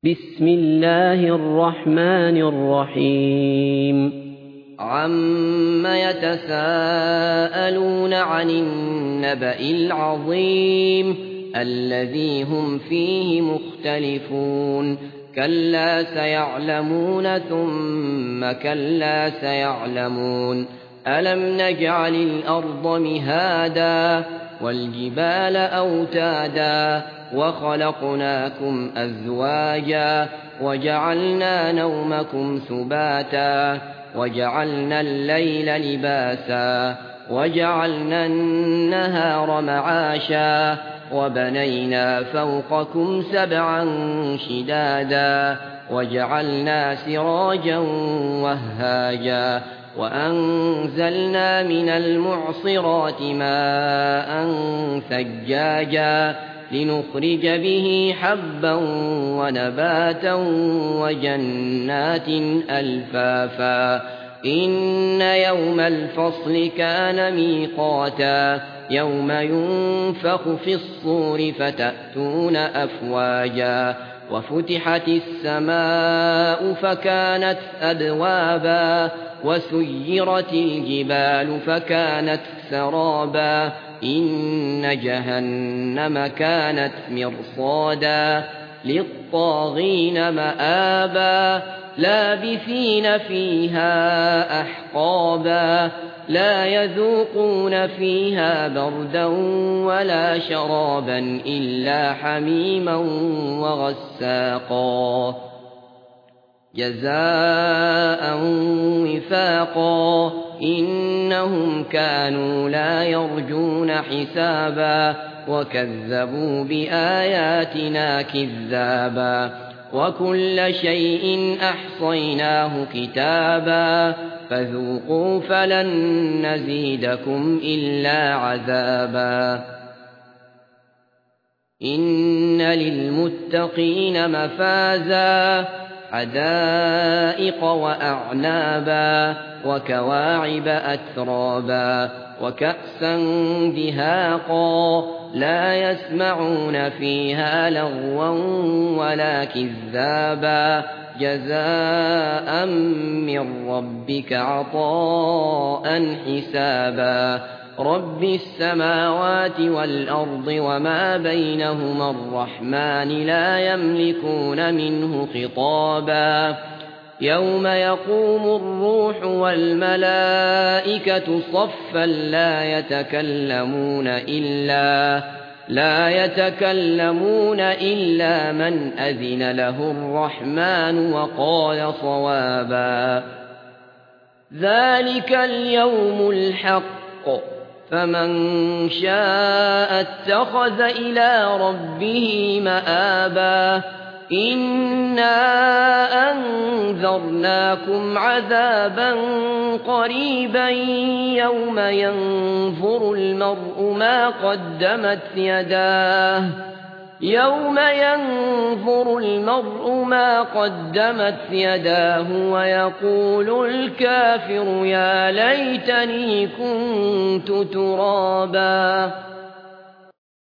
بسم الله الرحمن الرحيم عَمَّ يَتَسَاءَلُونَ عَنِ النَّبَإِ الْعَظِيمِ الَّذِي هُمْ فِيهِ مُخْتَلِفُونَ كَلَّا سَيَعْلَمُونَ ثُمَّ كَلَّا سَيَعْلَمُونَ أَلَمْ نَجْعَلِ الْأَرْضَ مِهَادًا وَالْجِبَالَ أَوْتَادًا وَخَلَقْنَاكُمْ أَزْوَاجًا وَجَعَلْنَا نَوْمَكُمْ سُبَاتًا وَجَعَلْنَا اللَّيْلَ لِبَاسًا وَجَعَلْنَا النَّهَارَ مَعَاشًا وَبَنَيْنَا فَوْقَكُمْ سَبْعًا شِدَادًا وَجَعَلْنَا سِرَاجًا وَهَّاجًا وَأَنزَلْنَا مِنَ الْمُعْصِرَاتِ مَاءً ثَجَّاجًا لِنُخْرِجَ بِهِ حَبًّا وَنَبَاتًا وَجَنَّاتٍ أَلْفَافًا إِنَّ يَوْمَ الْفَصْلِ كَانَ مِيقَاتًا يَوْمَ يُنفَخُ فِي الصُّورِ فَتَأْتُونَ أَفْوَاجًا وَفُتِحَتِ السَّمَاءُ فَكَانَتْ أَبْوَابًا وَسُيِّرَتِ الْجِبَالُ فَكَانَتْ سَرَابًا إِنَّ جَهَنَّمَ كَانَتْ مِرْصَادًا لِّلطَّاغِينَ مَآبًا لَّابِثِينَ فِيهَا أَحْقَابًا لَّا يَذُوقُونَ فِيهَا بَرْدًا وَلَا شَرَابًا إِلَّا حَمِيمًا وَغَسَّاقًا جَزَاءً وِفَاقًا إِنَّهُمْ كَانُوا لَا يَرْجُونَ حِسَابًا وَكَذَّبُوا بِآيَاتِنَا كِذَّابًا وَكُلَّ شَيْءٍ أَحْصَيْنَاهُ كِتَابًا فَذُوقُوا فَلَن نَّزِيدَكُمْ إِلَّا عَذَابًا إِنَّ لِلْمُتَّقِينَ مَفَازًا حَدَائِقَ وَأَعْنَابًا وَكَوَاعِبَ أَتْرَابًا وَكَأْسًا دِهَاقًا لَّا يَسْمَعُونَ فِيهَا لَغْوًا وَلَا كِذَّابًا جَزَاءً مِّن رَّبِّكَ عَطَاءً حِسَابًا رَّبِّ السَّمَاوَاتِ وَالْأَرْضِ وَمَا بَيْنَهُمَا الرَّحْمَٰنِ لَا يَمْلِكُونَ مِنْهُ خِطَابًا يَوْمَ يَقُومُ الرُّوحُ وَالْمَلَائِكَةُ صَفًّا لا يتكلمون إلا من أذن له الرحمن وقال صوابا ذلك اليوم الحق فمن شاء اتخذ إلى ربه مآبا إنا أنذرناكم عذابا قريبا يوم ينظر المرء ما قدمت يداه ويقول الكافر يا ليتني كنت ترابا